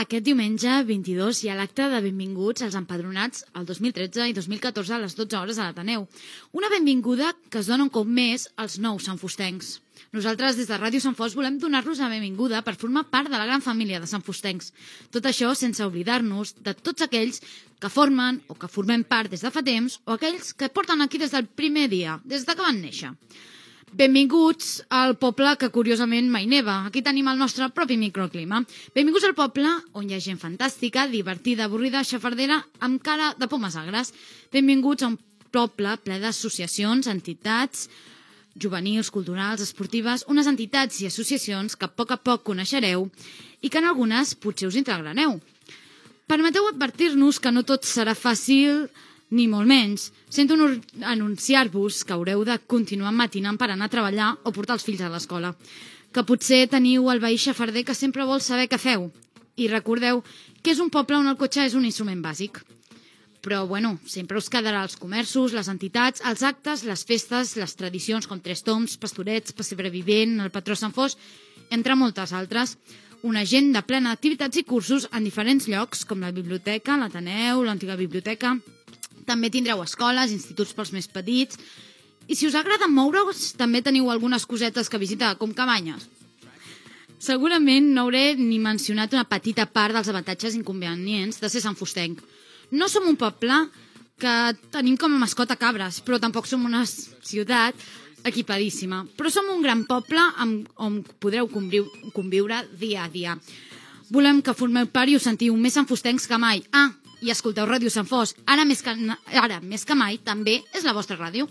Aquest diumenge 22 hi ha l'acte de benvinguts als empadronats el 2013 i 2014 a les 12 hores a l'Ateneu. Una benvinguda que es dona un cop més als nous santfustencs. Nosaltres, des de Ràdio Sant Fost, volem donar-los la benvinguda per formar part de la gran família de santfustencs. Tot això sense oblidar-nos de tots aquells que formen o que formem part des de fa temps o aquells que porten aquí des del primer dia, des de que van néixer. Benvinguts al poble que curiosament mai neva. Aquí tenim el nostre propi microclima. Benvinguts al poble on hi ha gent fantàstica, divertida, avorrida, xafardera, amb cara de pomes agres. Benvinguts a un poble ple d'associacions, entitats, juvenils, culturals, esportives, unes entitats i associacions que a poc coneixereu i que en algunes potser us integrareu. Permeteu advertir-nos que no tot serà fàcil ni molt menys. Sento anunciar-vos que haureu de continuar matinant per anar a treballar o portar els fills a l'escola. Que potser teniu el veí xafarder que sempre vol saber què feu. I recordeu que és un poble on el cotxe és un instrument bàsic. Però, bueno, sempre us quedarà els comerços, les entitats, els actes, les festes, les tradicions com Tres Tombs, Pastorets, Pessebre Vivent, el Patró Sant Fost, entre moltes altres. Una agenda plena d'activitats i cursos en diferents llocs, com la biblioteca, l'Ateneu, l'antiga biblioteca. També tindreu escoles, instituts pels més petits. I si us agrada moure-us, també teniu algunes cosetes que visitar, com cabanyes. Segurament no hauré ni mencionat una petita part dels avantatges inconvenients de ser santfustenc. No som un poble que tenim com a mascota cabres, però tampoc som una ciutat equipadíssima. Però som un gran poble on podreu conviure dia a dia. Volem que formeu part i us sentiu més santfustencs que mai. I escolteu Ràdio Sant Fost. Ara més que mai també és la vostra ràdio.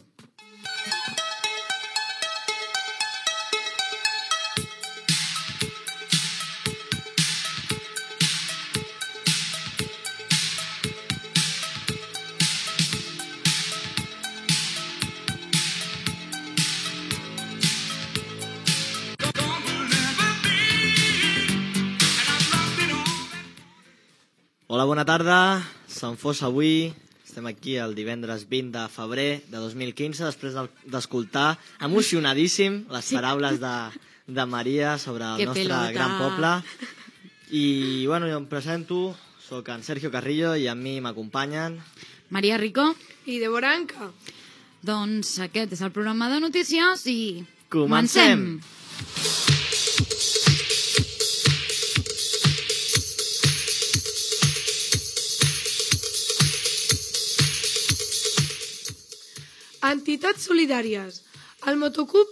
Hola, bona tarda. Sant Fost avui. Estem aquí el divendres 20 de febrer de 2015, després d'escoltar emocionadíssim les paraules de Maria sobre el nostre gran poble. I, bueno, jo em presento, soc en Sergio Carrillo i amb mi m'acompanyen Maria Rico i Débora Anca. Doncs aquest és el programa de notícies i comencem! Entitats solidàries. El motoclub...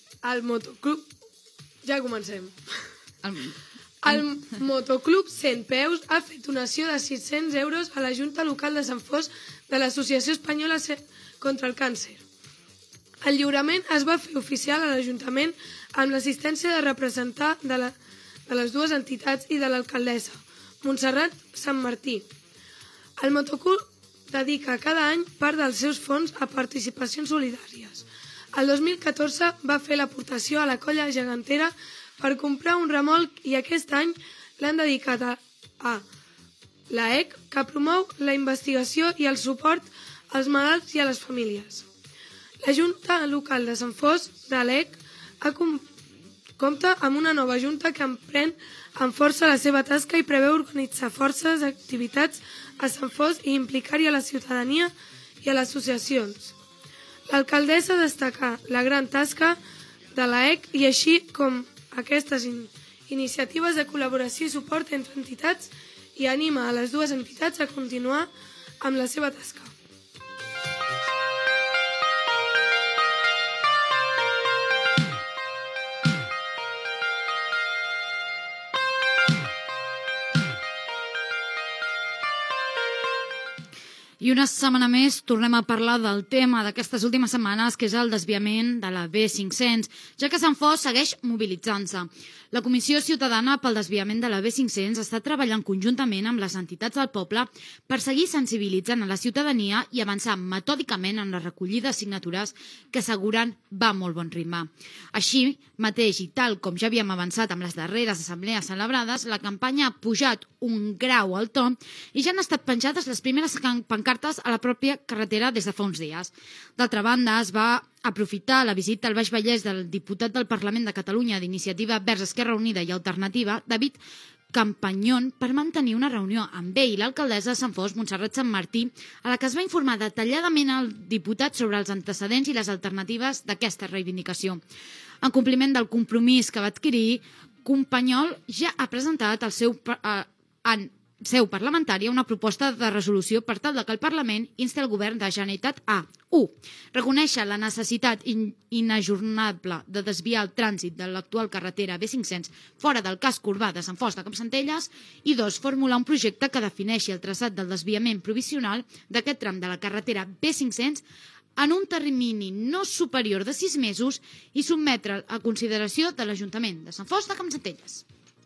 Ja comencem. El motoclub 100 Peus ha fet donació de 600 euros a la Junta Local de Sant Fost de l'Associació Espanyola contra el Càncer. El lliurament es va fer oficial a l'Ajuntament amb l'assistència de representar de les dues entitats i de l'alcaldessa, Montserrat Sant Martí. El motoclub dedica cada any part dels seus fons a participacions solidàries. El 2014 va fer l'aportació a la colla gegantera per comprar un remolc i aquest any l'han dedicat a l'AEC, que promou la investigació i el suport als malalts i a les famílies. La Junta Local de Sant Fost de l'AEC compta amb una nova junta que emprèn amb força la seva tasca i preveu organitzar forces activitats a Sant Fost i implicar-hi a la ciutadania i a les associacions. L'alcaldessa destaca la gran tasca de l'AEC i així com aquestes iniciatives de col·laboració i suport entre entitats i anima a les dues entitats a continuar amb la seva tasca. I una setmana més tornem a parlar del tema d'aquestes últimes setmanes, que és el desviament de la B500, ja que Sant Fost segueix mobilitzant-se. La Comissió Ciutadana pel Desviament de la B500 està treballant conjuntament amb les entitats del poble per seguir sensibilitzant a la ciutadania i avançar metòdicament en la recollida de signatures que asseguren va a molt bon ritme. Així mateix, i tal com ja havíem avançat amb les darreres assemblees celebrades, la campanya ha pujat un grau al to i ja han estat penjades les primeres pancartes a la pròpia carretera des de fa uns dies. D'altra banda, es va aprofitar la visita al Baix Vallès del diputat del Parlament de Catalunya d'Iniciativa Verds Esquerra Unida i Alternativa, David Campanyón per mantenir una reunió amb ell i l'alcaldessa de Sant Fost, Montserrat Santmartí, a la que es va informar detalladament al diputat sobre els antecedents i les alternatives d'aquesta reivindicació. En compliment del compromís que va adquirir, Campanyón ja ha presentat al seu parlamentària una proposta de resolució per tal que el Parlament insti el govern de la Generalitat a 1. Reconèixer la necessitat inajornable de desviar el trànsit de l'actual carretera B500 fora del casc urbà de Sant Fost de Campsentelles i 2. Formular un projecte que defineixi el traçat del desviament provisional d'aquest tram de la carretera B500 en un termini no superior de 6 mesos i sotmetre'l a consideració de l'Ajuntament de Sant Fost de Campsentelles.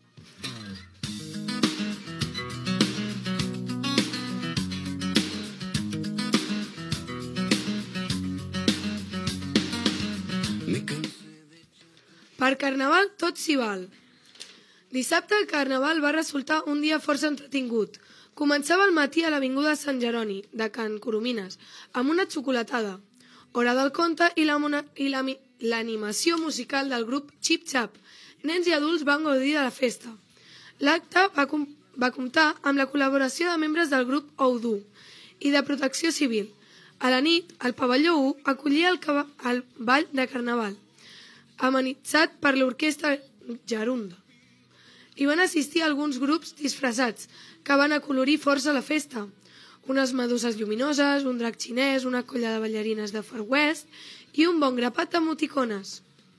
Per Carnaval tot s'hi val. Dissabte el Carnaval va resultar un dia força entretingut. Començava al matí a l'Avinguda Sant Jeroni, de Can Coromines, amb una xocolatada, hora del conte i l'animació musical del grup Xip Xap. Nens i adults van gaudir de la festa. L'acte va comptar amb la col·laboració de membres del grup Oudou i de Protecció Civil. A la nit, el pavelló 1 acollia el ball de Carnaval, amenitzat per l'orquestra Gerunda. Hi van assistir alguns grups disfressats que van acolorir força la festa. Unes meduses lluminoses, un drac xinès, una colla de ballarines de Far West i un bon grapat d'emoticones.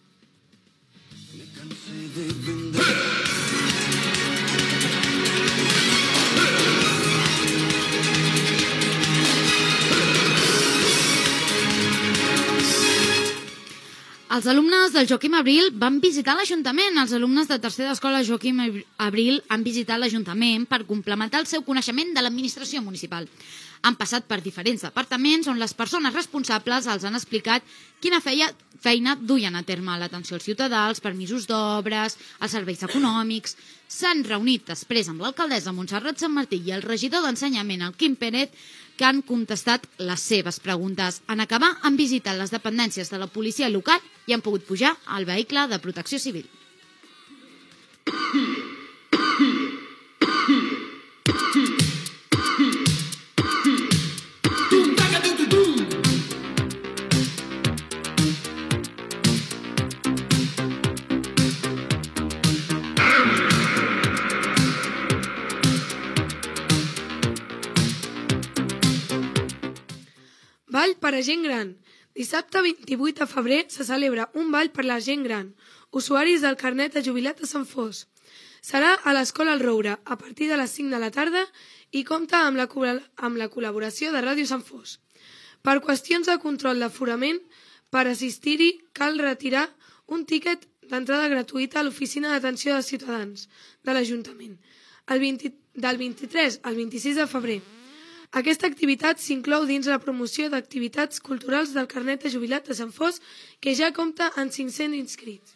Els alumnes del Joaquim Abril van visitar l'Ajuntament. Els alumnes de tercera d'escola Joaquim Abril han visitat l'Ajuntament per complementar el seu coneixement de l'administració municipal. Han passat per diferents departaments on les persones responsables els han explicat quina feina duien a terme: l'atenció als ciutadans, permisos d'obres, els serveis econòmics. S'han reunit després amb l'alcaldessa Montserrat Santmartí i el regidor d'Ensenyament, el Quim Pérez, que han contestat les seves preguntes. En acabar, han visitat les dependències de la policia local i han pogut pujar al vehicle de Protecció Civil. Ball per a gent gran. Dissabte 28 de febrer se celebra un ball per la gent gran, usuaris del carnet de jubilat de Sant Fost. Serà a l'Escola El Roure a partir de les 5 de la tarda i compta amb la col·laboració de Ràdio Sant Fost. Per qüestions de control d'aforament, per assistir-hi cal retirar un tíquet d'entrada gratuïta a l'Oficina d'Atenció dels Ciutadans de l'Ajuntament, del 23 al 26 de febrer. Aquesta activitat s'inclou dins la promoció d'activitats culturals del carnet de jubilat de Sant Fost, que ja compta amb 500 inscrits.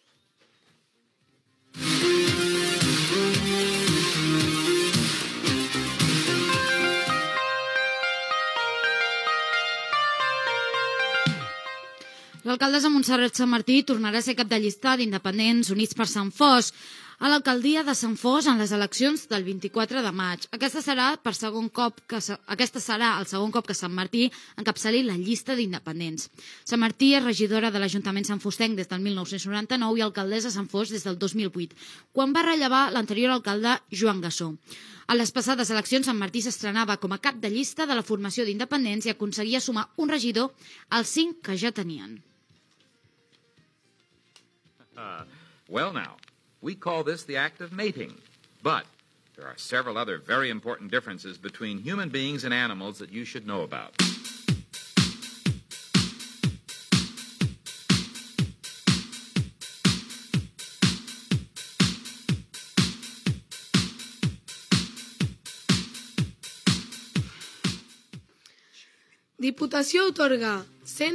L'alcaldessa Montserrat Santmartí tornarà a ser cap de llista d'Independents Units per Sant Fost a l'alcaldia de Sant Fost en les eleccions del 24 de maig. Aquesta serà el segon cop que Santmartí encapçali la llista d'independents. Santmartí és regidora de l'Ajuntament santfostenc des del 1999 i alcaldessa de Sant Fost des del 2008, quan va rellevar l'anterior alcalde Joan Gassó. A les passades eleccions, Santmartí s'estrenava com a cap de llista de la formació d'independents i aconseguia sumar un regidor als 5 que ja tenien. Well now, we call this the act of mating, but there are several other very important differences between human beings and animals that you should know about. Diputació atorga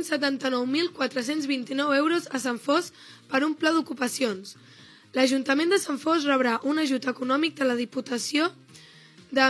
179.429 euros a Sant Fost per un pla d'ocupacions. L'Ajuntament de Sant Fost rebrà un ajut econòmic de la Diputació de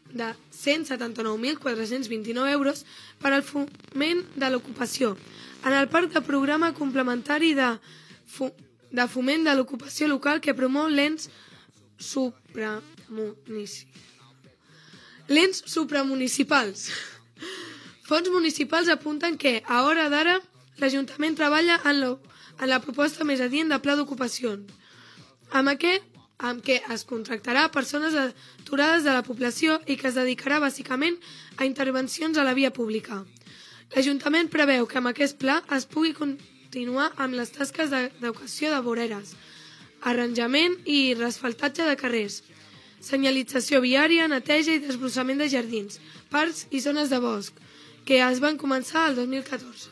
179.429 euros per al foment de l'ocupació en el parc de programa complementari de foment de l'ocupació local que promou l'ENS supramunicipals. Fons municipals apunten que, a hora d'ara, l'Ajuntament treballa en la proposta més adient de pla d'ocupació, amb què es contractarà persones aturades de la població i que es dedicarà bàsicament a intervencions a la via pública. L'Ajuntament preveu que amb aquest pla es pugui continuar amb les tasques d'educació de voreres, arranjament i resfaltatge de carrers, senyalització viària, neteja i desbrossament de jardins, parcs i zones de bosc, que es van començar el 2014.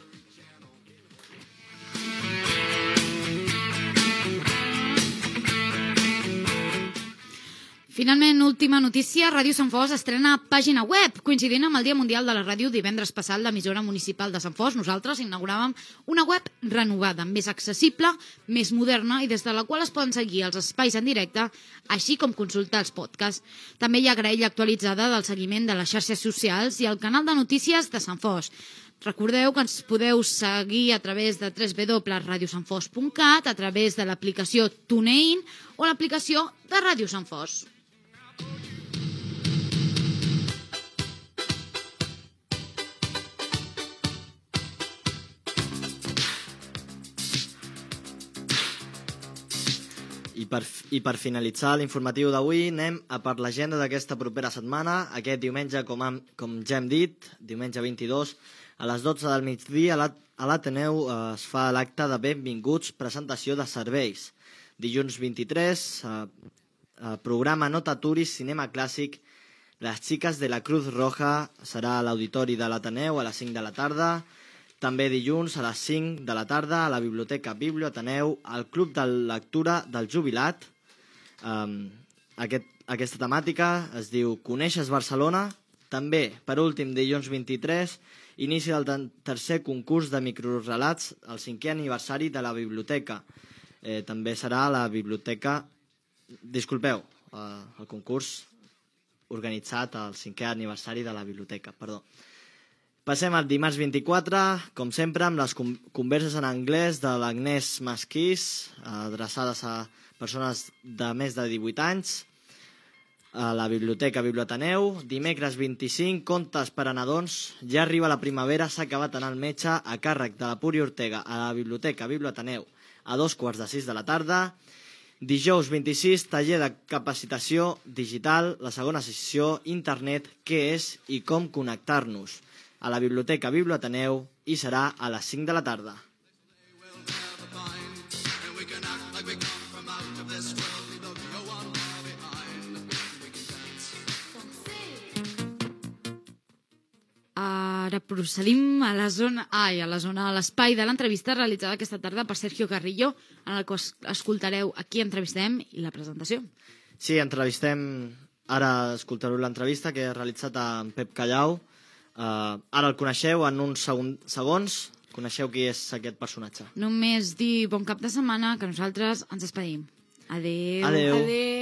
Finalment, última notícia, Ràdio Sant Fos estrena pàgina web. Coincidint amb el Dia Mundial de la Ràdio, divendres passat l'emissora municipal de Sant Fos, nosaltres inauguràvem una web renovada, més accessible, més moderna i des de la qual es poden seguir els espais en directe, així com consultar els podcasts. També hi ha graella actualitzada del seguiment de les xarxes socials i el canal de notícies de Sant Fos. Recordeu que ens podeu seguir a través de www.radiosanfos.cat, a través de l'aplicació TuneIn o l'aplicació de Ràdio Sant Fos. I per finalitzar l'informatiu d'avui anem a per l'agenda d'aquesta propera setmana. Aquest diumenge, com ja hem dit, diumenge 22, a les 12 del migdia a l'Ateneu es fa l'acte de benvinguts, presentació de serveis. Dilluns 23, programa No t'aturis, cinema clàssic. Les xiques de la Cruz Roja serà a l'auditori de l'Ateneu a les 5 de la tarda. També dilluns a les 5 de la tarda a la Biblioteca Biblioateneu, al Club de Lectura del Jubilat. Aquesta temàtica es diu Coneixes Barcelona. També, per últim, dilluns 23, inici del tercer concurs de microrelats, el 5è aniversari de la biblioteca. També serà a la biblioteca... Disculpeu, el concurs organitzat al 5è aniversari de la biblioteca, perdó. Passem al dimarts 24, com sempre, amb les converses en anglès de l'Agnès Masquís, adreçades a persones de més de 18 anys, a la Biblioteca Biblioateneu. Dimecres 25, contes per a nadons. Ja arriba la primavera, s'ha acabat anar al metge, a càrrec de la Puri Ortega, a la Biblioteca Biblioateneu, a 2:45 de la tarda. Dijous 26, taller de capacitació digital, la segona sessió, internet, què és i com connectar-nos, a la Biblioteca Biblioateneu, i serà a les 5 de la tarda. Ara procedim a l'espai de l'entrevista realitzada aquesta tarda per Sergio Carrillo, en el que escoltareu a qui entrevistem i la presentació. Sí, ara escoltareu l'entrevista que he realitzat amb Pep Callau. Ara el coneixeu en uns segons. Coneixeu qui és aquest personatge. Només dir bon cap de setmana, que nosaltres ens despedim. Adéu. Adéu. Adéu.